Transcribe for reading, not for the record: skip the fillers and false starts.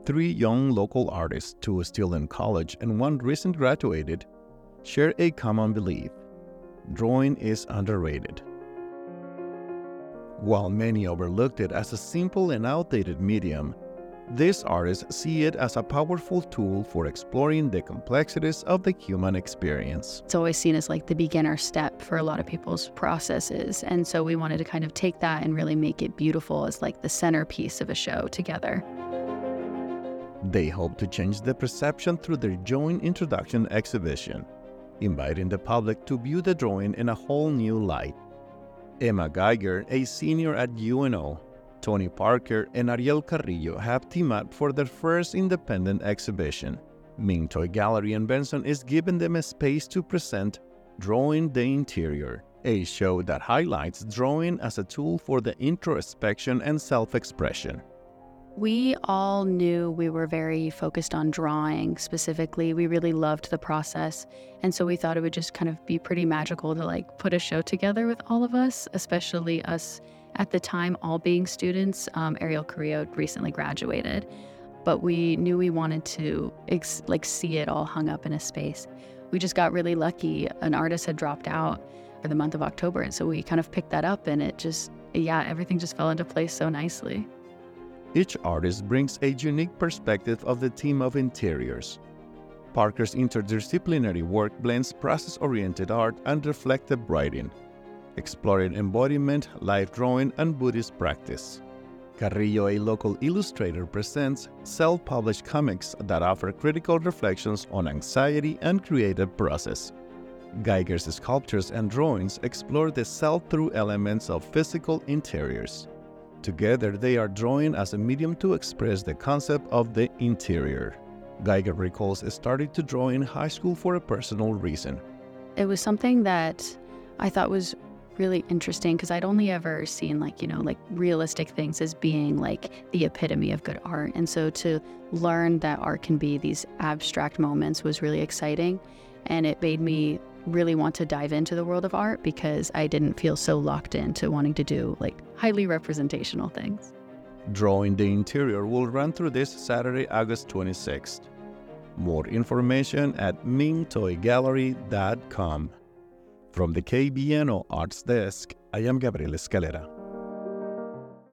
Three young local artists, two still in college and one recent graduated, share a common belief: drawing is underrated. While many overlooked it as a simple and outdated medium, these artists see it as a powerful tool for exploring the complexities of the human experience. It's always seen as like the beginner step for a lot of people's processes. And so we wanted to kind of take that and really make it beautiful as like the centerpiece of a show together. They hope to change the perception through their joint introduction exhibition, inviting the public to view the drawing in a whole new light. Emma Geiger, a senior at UNO, Tony Parker, and Ariel Carrillo have teamed up for their first independent exhibition. Ming Toy Gallery in Benson is giving them a space to present Drawing the Interior, a show that highlights drawing as a tool for the introspection and self-expression. We all knew we were very focused on drawing specifically. We really loved the process. And so we thought it would just kind of be pretty magical to like put a show together with all of us, especially us at the time, all being students. Ariel Carrillo recently graduated, but we knew we wanted to see it all hung up in a space. We just got really lucky. An artist had dropped out for the month of October. And so we kind of picked that up, and it just, everything just fell into place so nicely. Each artist brings a unique perspective of the theme of interiors. Parker's interdisciplinary work blends process-oriented art and reflective writing, exploring embodiment, life drawing, and Buddhist practice. Carrillo, a local illustrator, presents self-published comics that offer critical reflections on anxiety and creative process. Geiger's sculptures and drawings explore the self-through elements of physical interiors. Together, they are drawing as a medium to express the concept of the interior. Geiger recalls starting to draw in high school for a personal reason. It was something that I thought was really interesting because I'd only ever seen like realistic things as being like the epitome of good art. And so to learn that art can be these abstract moments was really exciting. And it made me really want to dive into the world of art because I didn't feel so locked into wanting to do like highly representational things. Drawing the Interior will run through this Saturday, August 26th. More information at mingtoygallery.com. From the KBNO Arts Desk, I am Gabriel Escalera.